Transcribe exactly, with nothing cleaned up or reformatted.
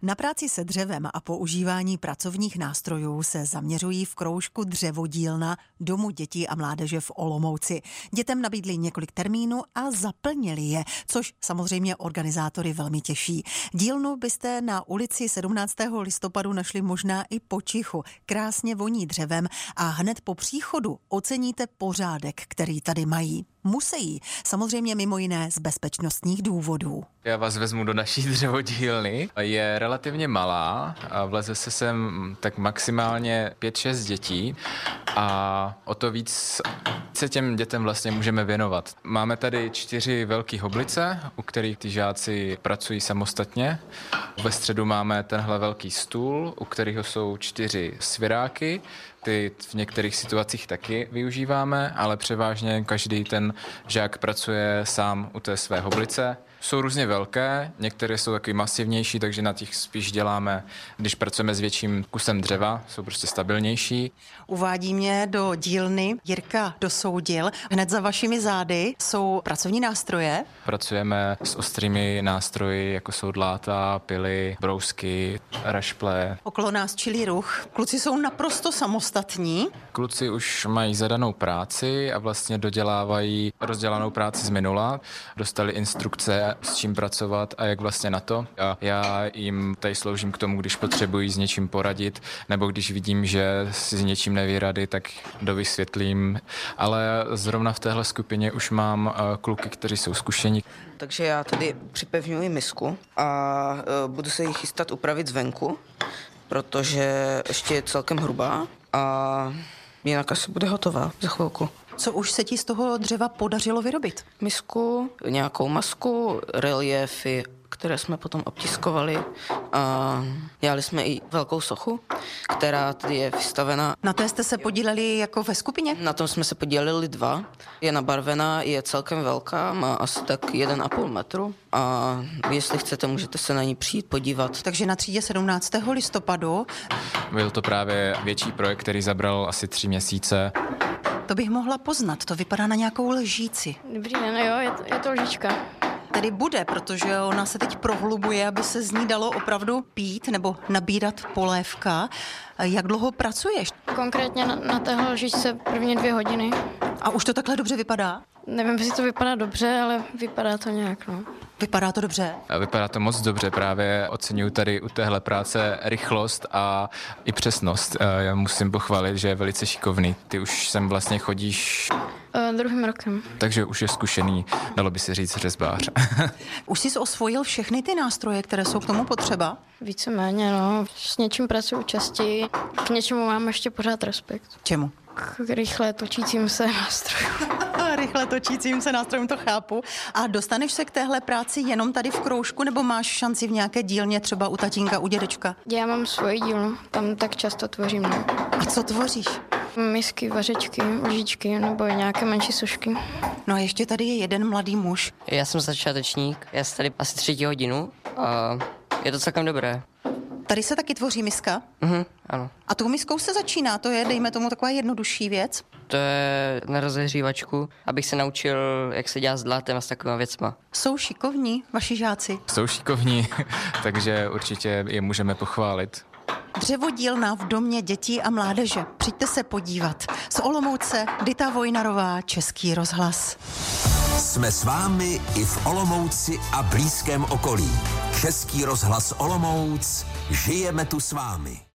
Na práci se dřevem a používání pracovních nástrojů se zaměřují v kroužku Dřevodílna Domu dětí a mládeže v Olomouci. Dětem nabídli několik termínů a zaplnili je, což samozřejmě organizátory velmi těší. Dílnu byste na ulici sedmnáctého listopadu našli možná i po Čichu. Krásně voní dřevem a hned po příchodu oceníte pořádek, který tady mají. Musí, samozřejmě mimo jiné z bezpečnostních důvodů. Já vás vezmu do naší dřevodílny. Je relativně malá a vleze se sem tak maximálně pět šest dětí a o to víc se těm dětem vlastně můžeme věnovat. Máme tady čtyři velké hoblice, u kterých ty žáci pracují samostatně. Ve středu máme tenhle velký stůl, u kterého jsou čtyři sviráky. Ty v některých situacích taky využíváme, ale převážně každý ten žák pracuje sám u té své hoblice. Jsou různě velké, některé jsou taky masivnější, takže na těch spíš děláme, když pracujeme s větším kusem dřeva, jsou prostě stabilnější. Uvádí mě do dílny Jirka Dosoudil. Hned za vašimi zády jsou pracovní nástroje. Pracujeme s ostrými nástroji, jako jsou dláta, pily, brousky, rašple. Okolo nás čilí ruch. Kluci jsou naprosto samostatní. Kluci už mají zadanou práci a vlastně dodělávají rozdělanou práci z minula. Dostali instrukce, s čím pracovat a jak vlastně na to. A já jim tady sloužím k tomu, když potřebují s něčím poradit, nebo když vidím, že si s něčím neví rady, tak dovysvětlím. Ale zrovna v téhle skupině už mám kluky, kteří jsou zkušení. Takže já tady připevňuji misku a budu se ji chystat upravit zvenku, protože ještě je celkem hrubá a jinak asi bude hotová za chvilku. Co už se ti z toho dřeva podařilo vyrobit? Misku, nějakou masku, reliéfy, které jsme potom obtiskovali a dělali jsme i velkou sochu, která tady je vystavená. Na té jste se podíleli jako ve skupině? Na tom jsme se podíleli dva. Je nabarvená, je celkem velká, má asi tak jeden a půl metru a jestli chcete, můžete se na ní přijít podívat. Takže na třídě sedmnáctého listopadu. Byl to právě větší projekt, který zabral asi tři měsíce. To bych mohla poznat, to vypadá na nějakou lžíci. Dobrý den, jo, je to, je to lžička. Tedy bude, protože ona se teď prohlubuje, aby se z ní dalo opravdu pít nebo nabírat polévka. Jak dlouho pracuješ? Konkrétně na, na téhle lžičce první dvě hodiny. A už to takhle dobře vypadá? Nevím, jestli to vypadá dobře, ale vypadá to nějak, no. Vypadá to dobře? A vypadá to moc dobře, právě oceňuji tady u téhle práce rychlost a i přesnost. Já musím pochválit, že je velice šikovný. Ty už sem vlastně chodíš... Uh, druhým rokem. Takže už je zkušený, dalo by se říct, řezbář. Už jsi osvojil všechny ty nástroje, které jsou k tomu potřeba? Víceméně, no. S něčím pracuji častěji, k něčemu mám ještě pořád respekt. Čemu? K rychle točícím se nástrojům. Rychle točícím se nástrojům, to chápu. A dostaneš se k téhle práci jenom tady v kroužku, nebo máš šanci v nějaké dílně, třeba u tatínka, u dědečka? Já mám svoji dílnu, tam tak často tvořím, no. A co tvoříš? Misky, vařečky, lžičky nebo nějaké menší sušky. No a ještě tady je jeden mladý muž. Já jsem začátečník, já jsem tady asi třetí hodinu a je to celkem dobré. Tady se taky tvoří miska? Mhm, ano. A tou miskou se začíná, to je, dejme tomu, taková jednodušší věc? To je na rozehřívačku, abych se naučil, jak se dělá s dlátem a s takovými věcma. Jsou šikovní vaši žáci? Jsou šikovní, takže určitě je můžeme pochválit. Dřevodílna v Domě dětí a mládeže. Přijďte se podívat. Z Olomouce Dita Vojnarová, Český rozhlas. Jsme s vámi i v Olomouci a blízkém okolí. Český rozhlas Olomouc, žijeme tu s vámi.